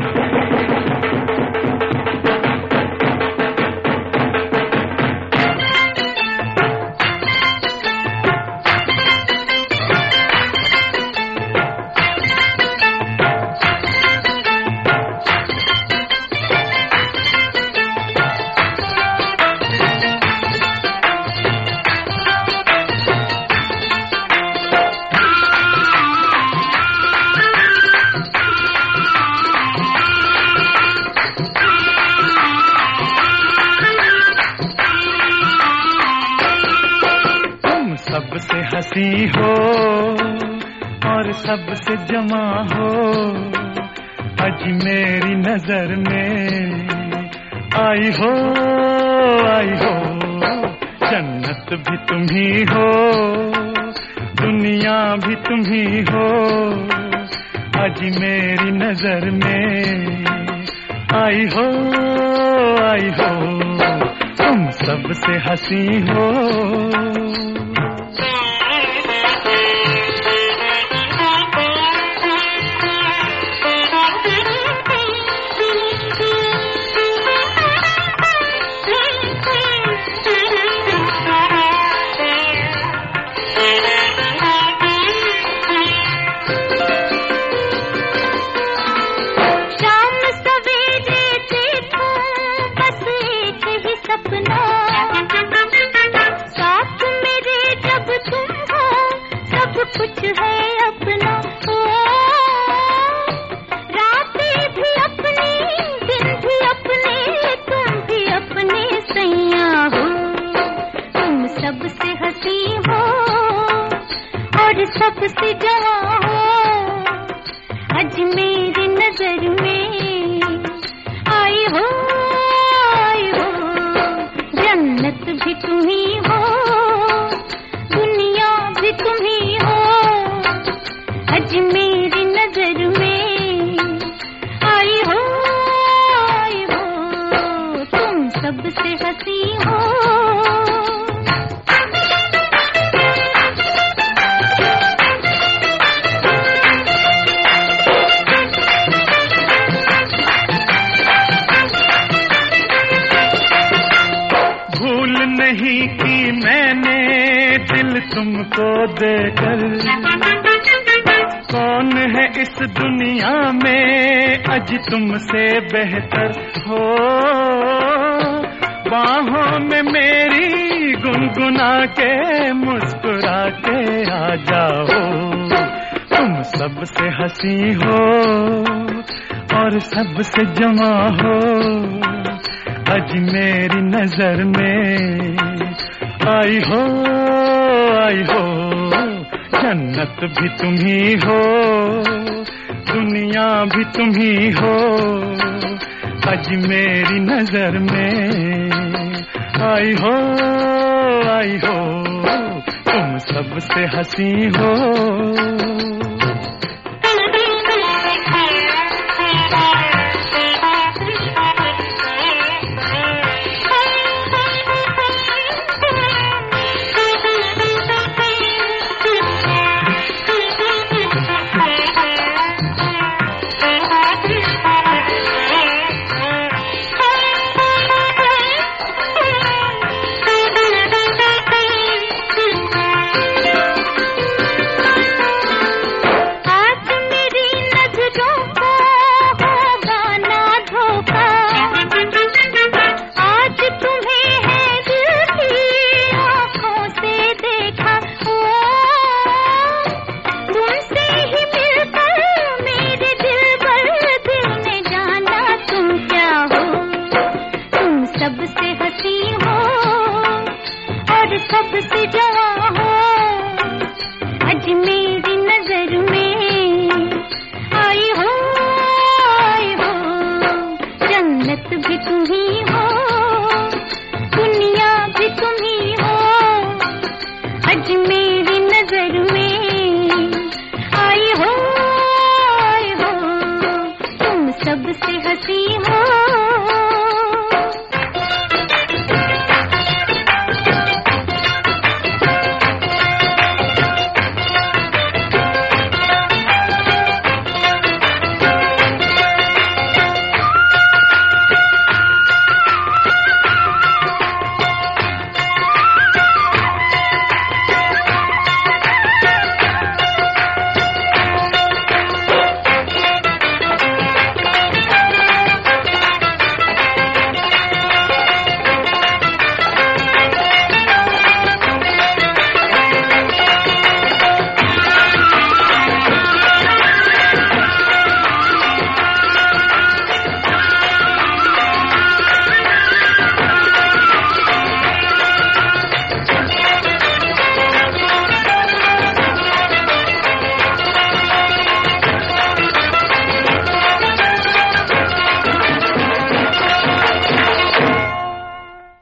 सबसे हंसी हो और सबसे जमा हो, आज मेरी नजर में आई हो, आई हो। जन्नत भी तुम ही हो, दुनिया भी तुम ही हो, आज मेरी नजर में आई हो, आई हो। तुम सबसे हंसी हो। कुछ है अपना, ओ रातें भी अपनी, दिन भी अपने, तुम भी अपने सैया हो। तुम सबसे हंसी हो और सबसे जवां हो, आज मेरी नजर में आई हो, आई हो। जन्नत भी तुम ही हो, दुनिया भी तुम ही हो, आज मेरी नजर में आई हो, आई हो। तुम सबसे हंसी हो। भूल नहीं की मैंने दिल तुमको देकर, कौन है इस दुनिया में आज तुमसे बेहतर हो। बाहों में मेरी गुनगुना के मुस्कुरा के आ जाओ। तुम सबसे हंसी हो और सबसे जमा हो, आज मेरी नजर में आई हो, आई हो। जन्नत भी तुम ही हो, दुनिया भी तुम ही हो, आज मेरी नजर में आई हो, आई हो। तुम सबसे हंसी हो। सबसे हंसी हो और सबसे जवां हो, आज मेरी नजर में आई हो, आई हो। जन्नत भी तुम ही हो, दुनिया भी तुम ही हो, आज मेरी नजर में आई हो, आई हो। तुम सबसे हंसी हो।